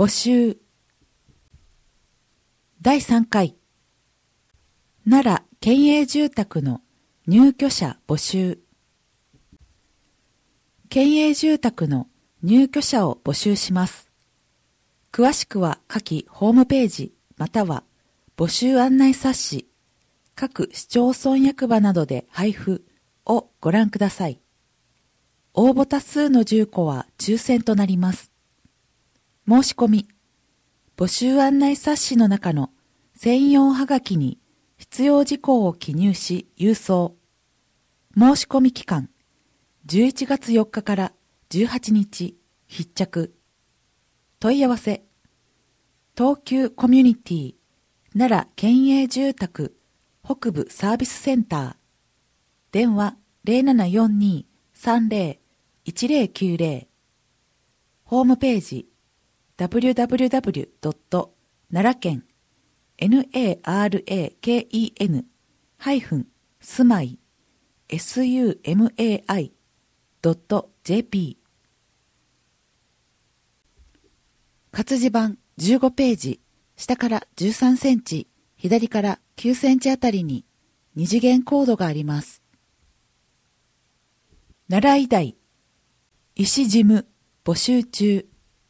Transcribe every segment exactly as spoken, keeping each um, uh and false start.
募集だいさんかい奈良県営住宅の入居者募集。県営住宅の入居者を募集します。詳しくは下記ホームページまたは募集案内冊子、各市町村役場などで配布をご覧ください。応募多数の住戸は抽選となります。申し込み、募集案内冊子の中の専用はがきに必要事項を記入し郵送。申し込み期間、じゅういちがつよっかからじゅうはちにち必着。問い合わせ、東急コミュニティ奈良県営住宅北部サービスセンター。電話 ゼロななよんに さんゼロ いちゼロきゅうゼロ。ホームページ ダブリュダブリュダブリュドットならけん ナラケン ハイフン住まい スユーエムエーアイ ドット ジェーピー。活字版じゅうごページ、下からじゅうさんセンチ、左からきゅうセンチあたりに二次元コードがあります。奈良医大医師事務募集中。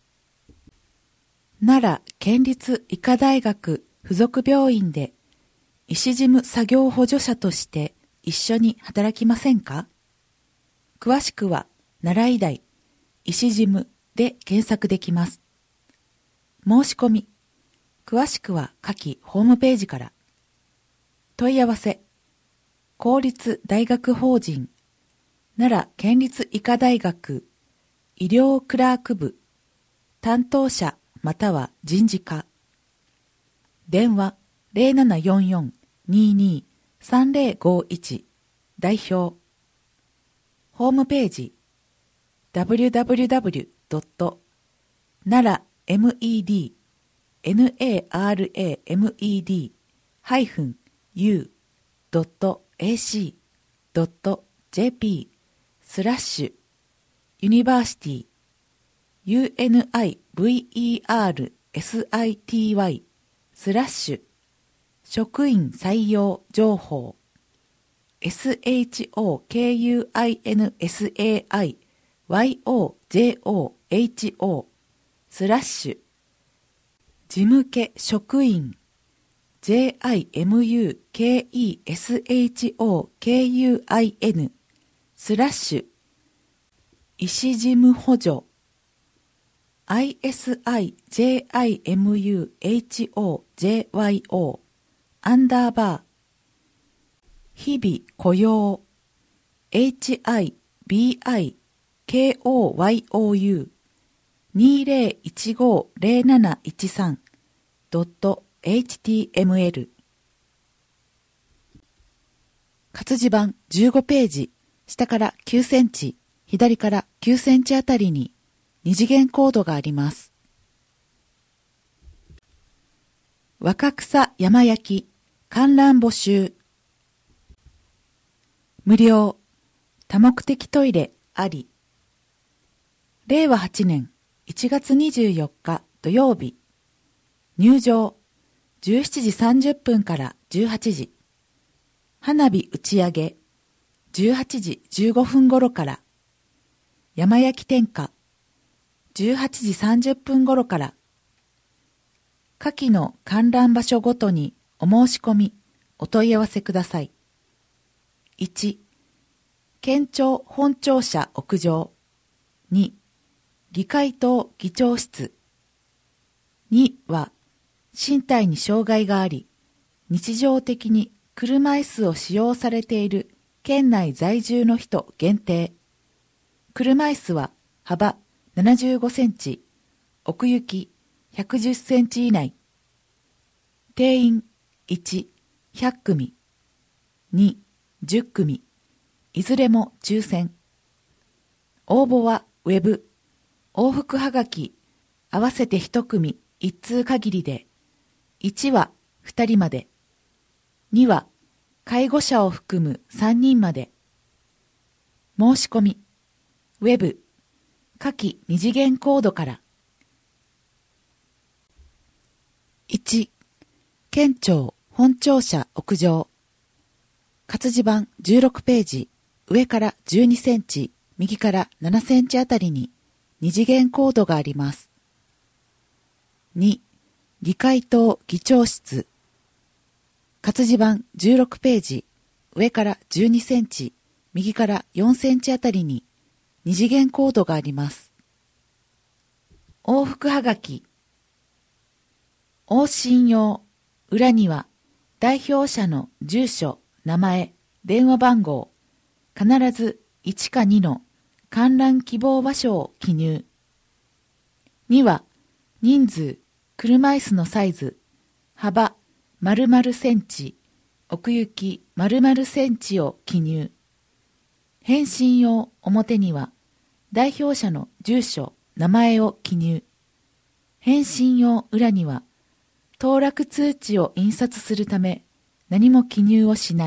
奈良県立医科大学附属病院で医師事務作業補助者として一緒に働きませんか？詳しくは奈良医大医師事務で検索できます。申し込み、詳しくは下記ホームページから。問い合わせ、公立大学法人奈良県立医科大学医療クラーク部担当者または人事課。電話 ゼロななよんよん にーにー さんゼロごいち 代表。ホームページ ダブリュダブリュダブリュドットならメド ナラメド ハイフン ユー ドット エーシー ドット ジェーピー スラッシュユニバーシティ ユーエヌアイブイイーアールエスアイティーワイ スラッシュ職員採用情報 エスエイチオーケーユーアイエヌエスエーアイワイオージェーオーエイチオー スラッシュ事務系職員 ジェイアイエムユーケーイーエスエイチオーケーユーアイエヌ スラッシュ医師事務補助 アイエスアイジェイアイエムユーエイチオージェーワイオー アンダーバー日々雇用 エイチアイビーアイケーオーワイオーユー にゼロいちごゼロなないちさん ドット エイチティーエムエル。 活字版じゅうごページ、下からきゅうセンチ、左からきゅうセンチあたりに二次元コードがあります。若草山焼き観覧募集。無料多目的トイレあり。れいわはちねんいちがつにじゅうよっか土曜日。入場じゅうしちじさんじゅっぷんからじゅうはちじ。花火打ち上げじゅうはちじじゅうごふん頃から。山焼き点火じゅうはちじさんじゅっぷん頃から。下記の観覧場所ごとにお申し込み、お問い合わせください。いち. 県庁本庁舎屋上。に. 議会棟議長室。には、身体に障害があり、日常的に車椅子を使用されている県内在住の人限定。車椅子は幅ななじゅうごセンチ、奥行きひゃくじゅっセンチ以内。定員いち、ひゃくくみ、に、じゅっくみ、いずれも抽選。応募はウェブ、往復はがき、合わせていち組いち通限りで、いちはふたりまで、には介護者を含むさんにんまで。申し込み、ウェブ、下記二次元コードから。 県庁本庁舎屋上。活字版じゅうろくページ、上からじゅうにセンチ、右からななセンチあたりに二次元コードがあります。に、議会棟議長室。活字版じゅうろくページ、上からじゅうにセンチ、右からよんセンチあたりに二次元コードがあります。往復はがき。往診用。裏には代表者の住所、名前、電話番号、必ずいちかにの観覧希望場所を記入。には人数、車椅子のサイズ、幅〇〇センチ、奥行き〇〇センチを記入。返信用表には代表者の住所、名前を記入。返信用裏には当落通知を印刷するため何も記入をしない。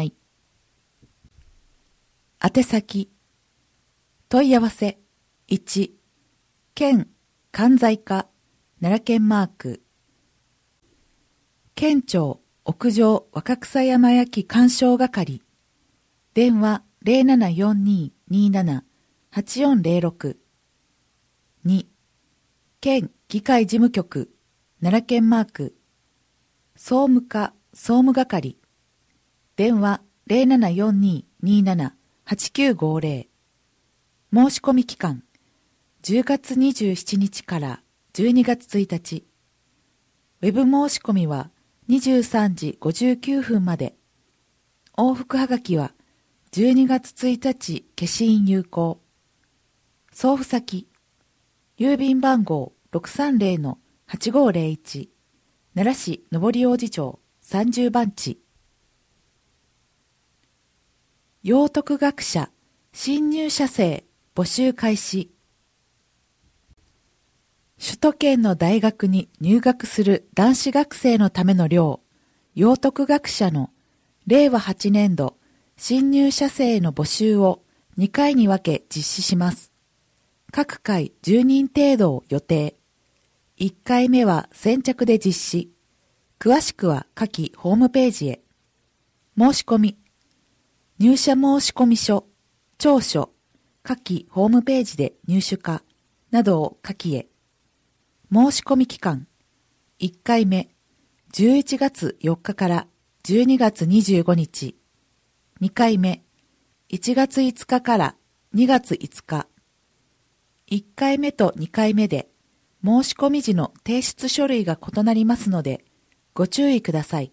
宛先。問い合わせ。いち、県関西課奈良県マーク。県庁屋上若草山焼鑑賞係。電話 ゼロななよんにーにーなな はちよんゼロろく。に、県議会事務局奈良県マーク。総務課総務係。電話 ゼロななよんにーにーなな はちきゅうごゼロ。申し込み期間じゅうがつにじゅうしちにちからじゅうにがつついたち。ウェブ申し込みはにじゅうさんじごじゅうきゅうふんまで。往復はがきはじゅうにがつついたち消印有効。送付先。郵便番号 ろくさんゼロのはちごーゼロいち。奈良市上り王子町さんじゅうばんち。養徳学者新入社生募集開始。首都圏の大学に入学する男子学生のための寮、養徳学者のれいわはちねんど新入社生の募集をにかいに分け実施します。各回じゅうにん程度を予定。いっかいめは先着で実施。詳しくは下記ホームページへ。申し込み。入社申込書、調書、下記ホームページで入手かなどを下記へ。申し込み期間。いっかいめ、じゅういちがつよっかからじゅうにがつにじゅうごにち。にかいめ、いちがついつかからにがついつか。いっかいめとにかいめで申し込み時の提出書類が異なりますのでご注意ください。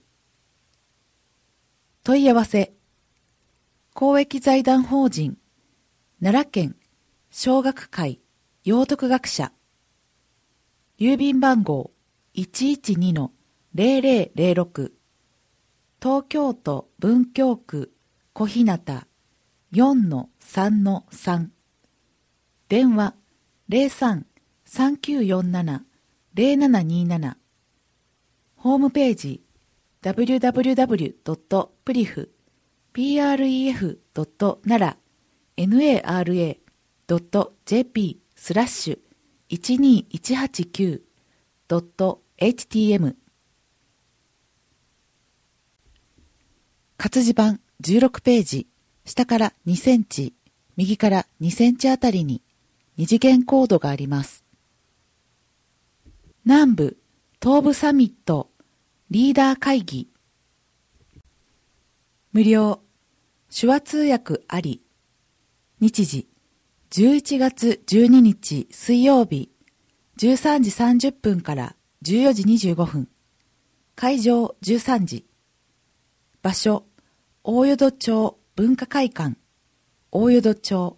問い合わせ。公益財団法人奈良県小学会養徳学者。郵便番号 いちいちにのゼロゼロゼロろく。東京都文京区小日向 よんのさんのさん。電話 ゼロさん さんきゅうよんなな ゼロななにーなな。ホームページ ダブリュダブリュダブリュドットプリフ プレフ ドットナラ ナラ ドット ジェーピー スラッシュ いちにいちはちきゅう ドット エイチティーエム。活字版じゅうろくページ、下からにセンチ、右からにセンチあたりに二次元コードがあります。南部東部サミットリーダー会議。無料手話通訳あり。日時じゅういちがつじゅうににち水曜日じゅうさんじさんじゅっぷんからじゅうよじにじゅうごふん。会場じゅうさんじ。場所大淀町文化会館大淀町。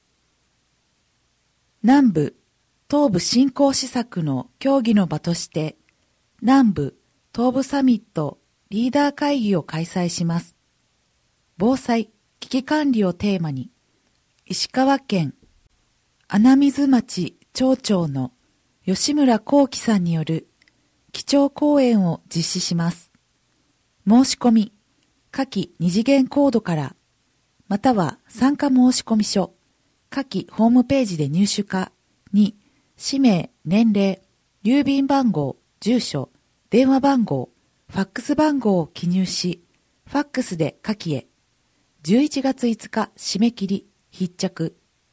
南部東部振興施策の協議の場として南部東部サミットリーダー会議を開催します。防災・危機管理をテーマに石川県穴水町町長の吉村幸喜さんによる基調講演を実施します。申し込み下記二次元コードからまたは参加申込書下記ホームページで入手かに氏名、年齢、郵便番号、住所、電話番号、 ファックス番号を記入し、ファックスで下記へ。じゅういちがついつか締め切り、必着。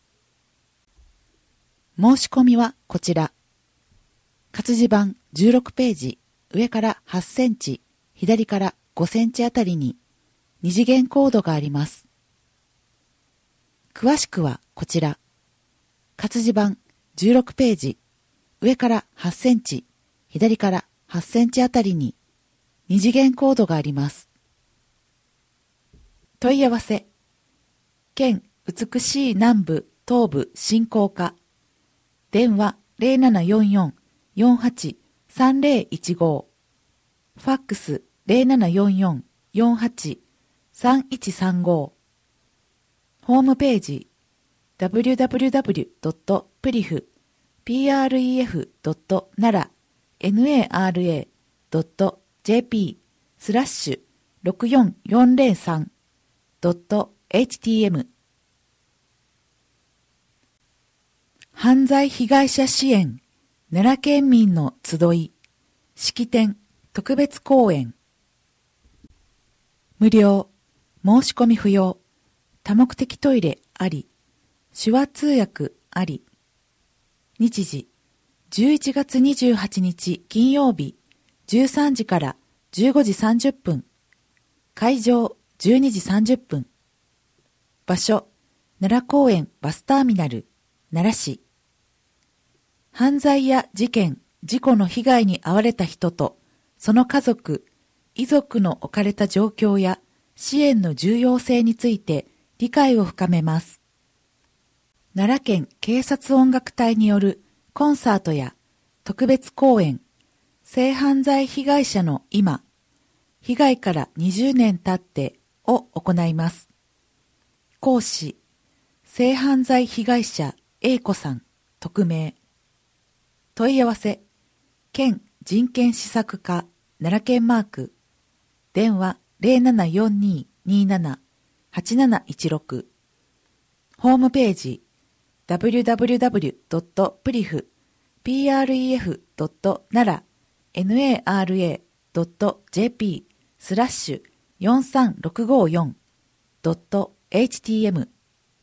申し込みはこちら。活字版じゅうろくページ、上からはちセンチ、左からごセンチあたりに二次元コードがあります。詳しくはこちら。活字版じゅうろくページ、上からはちセンチ、左からはちセンチあたりに二次元コードがあります。問い合わせ。県美しい南部東部振興課。電話 ゼロななよんよん よんはち さんゼロいちご。ファックス ゼロななよんよん よんはち さんいちさんご。ホームページ ダブリューダブリューダブリュードットプリフ プナラ ドット ジェーピー スラッシュろくよんよんゼロさん ドット エイチティーエム。 犯罪被害者支援奈良県民の集い式典特別講演。無料、申し込み不要、多目的トイレあり、手話通訳あり。日時じゅういちがつにじゅうはちにち金曜日じゅうさんじからじゅうごじさんじゅっぷん。会場じゅうにじさんじゅっぷん。場所奈良公園バスターミナル奈良市。犯罪や事件、事故の被害に遭われた人とその家族、遺族の置かれた状況や支援の重要性について理解を深めます。奈良県警察音楽隊によるコンサートや特別公演、性犯罪被害者の今、被害からにじゅうねん経ってを行います。講師、性犯罪被害者 A 子さん、匿名。問い合わせ、県人権施策課奈良県マーク、電話 ゼロななよんに になな はちなないちろく。ホームページ、ダブリューダブリューダブリュードットプリフ プレフ ドットナラ ドット ジェーピー スラッシュよんさんろくごよん ドット エイチティーエム。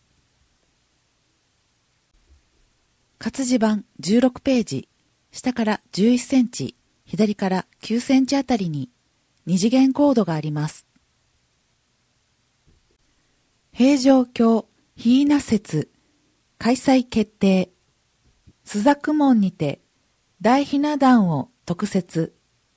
活字版じゅうろくページ、下からじゅういちセンチ、左からきゅうセンチあたりに二次元コードがあります。平城京ひいな節開催決定。朱雀門にて大ひな壇を特設。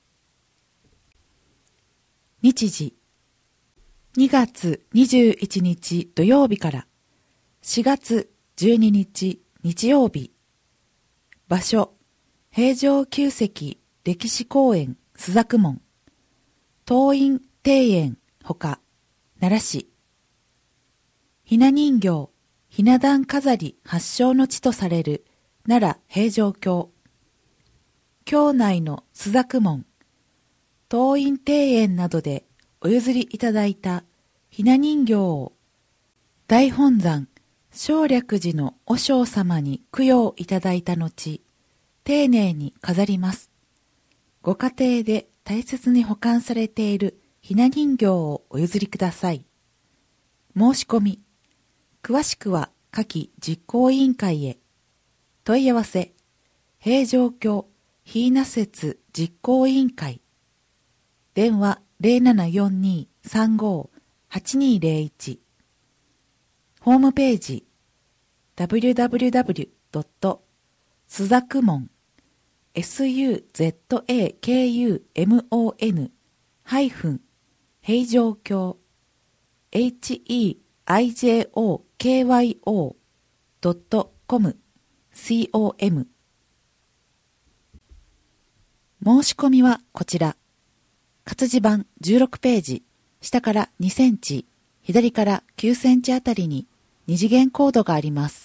日時にがつにじゅういちにち土曜日からしがつじゅうににち日曜日。場所平城宮跡歴史公園朱雀門。東院庭園ほか奈良市。ひな人形ひな壇飾り発祥の地とされる奈良平城京。京内の朱雀門、東院庭園などでお譲りいただいたひな人形を大本山正暦寺の和尚様に供養いただいた後、丁寧に飾ります。ご家庭で大切に保管されているひな人形をお譲りください。申し込み。詳しくは下記実行委員会へ。問い合わせ。平城京ひいな節実行委員会。電話 ゼロななよんに さんご はちにゼロいち。ホームページ ダブリューダブリューダブリュードット朱雀門 スザクモン ハイフン平城京 ヘイジョキョ ドットコム 申し込みはこちら。活字版じゅうろくページ、下からにセンチ、左からきゅうセンチあたりに二次元コードがあります。